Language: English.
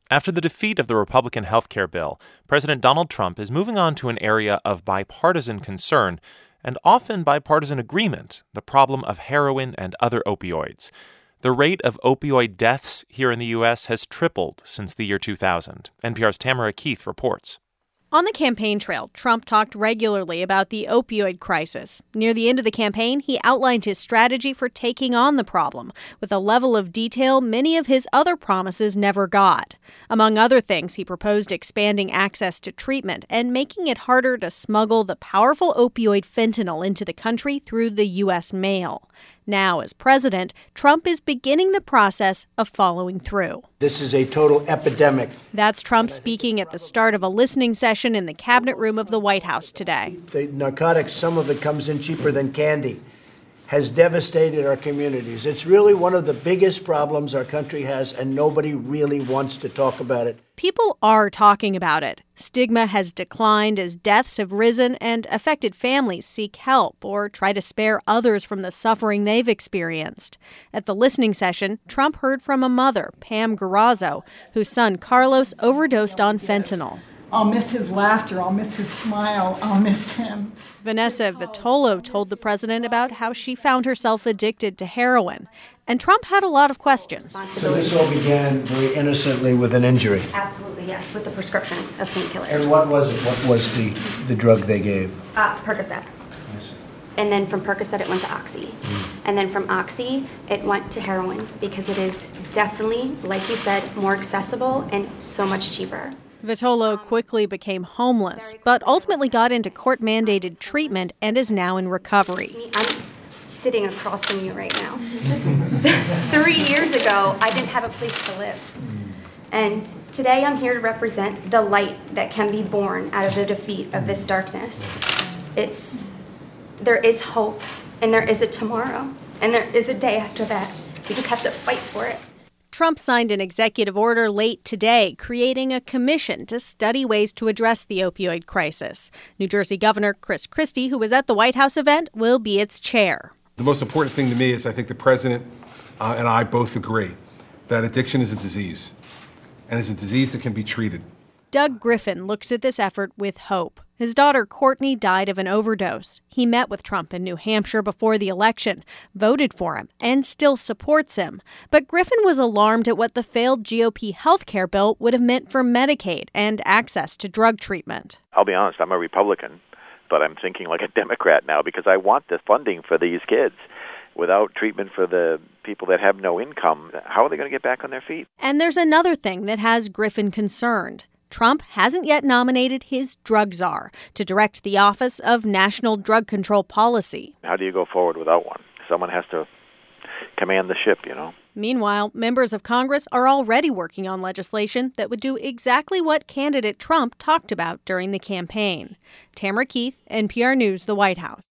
After the defeat of the Republican health care bill, President Donald Trump is moving on to an area of bipartisan concern and often bipartisan agreement, the problem of heroin and other opioids. The rate of opioid deaths here in the U.S. has tripled since the year 2000. NPR's Tamara Keith reports. On the campaign trail, Trump talked regularly about the opioid crisis. Near the end of the campaign, he outlined his strategy for taking on the problem, with a level of detail many of his other promises never got. Among other things, he proposed expanding access to treatment and making it harder to smuggle the powerful opioid fentanyl into the country through the U.S. mail. Now, as president, Trump is beginning the process of following through. This is a total epidemic. That's Trump speaking at the start of a listening session in the cabinet room of the White House today. The narcotics, some of it comes in cheaper than candy, has devastated our communities. It's really one of the biggest problems our country has, and nobody really wants to talk about it. People are talking about it. Stigma has declined as deaths have risen and affected families seek help or try to spare others from the suffering they've experienced. At the listening session, Trump heard from a mother, Pam Garrazzo, whose son Carlos overdosed on fentanyl. I'll miss his laughter. I'll miss his smile. I'll miss him. Vanessa Vitolo told the president about how she found herself addicted to heroin. And Trump had a lot of questions. So this all began very innocently with an injury? Absolutely, yes, with the prescription of painkillers. And what was it? What was the drug they gave? Percocet. Yes. And then from Percocet, it went to Oxy. And then from Oxy, it went to heroin because it is definitely, like you said, more accessible and so much cheaper. Vitolo quickly became homeless, but ultimately got into court-mandated treatment and is now in recovery. I'm sitting across from you right now. 3 years ago, I didn't have a place to live. And today I'm here to represent the light that can be born out of the defeat of this darkness. There is hope, and there is a tomorrow, and there is a day after that. You just have to fight for it. Trump signed an executive order late today creating a commission to study ways to address the opioid crisis. New Jersey Governor Chris Christie, who was at the White House event, will be its chair. The most important thing to me is I think the president and I both agree that addiction is a disease, and it's a disease that can be treated. Doug Griffin looks at this effort with hope. His daughter Courtney died of an overdose. He met with Trump in New Hampshire before the election, voted for him, and still supports him. But Griffin was alarmed at what the failed GOP health care bill would have meant for Medicaid and access to drug treatment. I'll be honest, I'm a Republican, but I'm thinking like a Democrat now because I want the funding for these kids. Without treatment for the people that have no income, how are they going to get back on their feet? And there's another thing that has Griffin concerned. Trump hasn't yet nominated his drug czar to direct the Office of National Drug Control Policy. How do you go forward without one? Someone has to command the ship, you know. Meanwhile, members of Congress are already working on legislation that would do exactly what candidate Trump talked about during the campaign. Tamara Keith, NPR News, the White House.